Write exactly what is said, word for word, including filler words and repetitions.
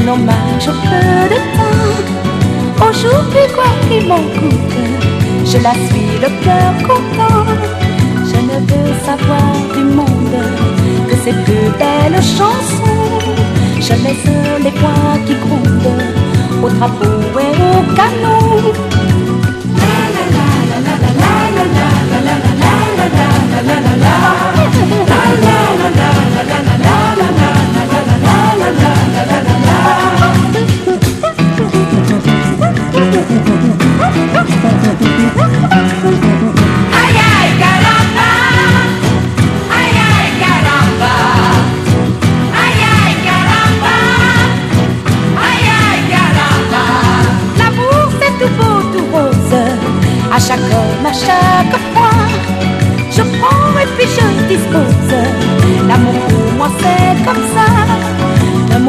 hommage au peu de temps. Aujourd'hui quoi qu'il m'en coûte, je la suis le cœur content. Je ne veux savoir du monde que ces deux belles chansons. Je laisse les poings qui grondent au drapeau et au canon. À chaque homme, à chaque fois, je prends et puis je dispose. L'amour pour moi c'est comme ça.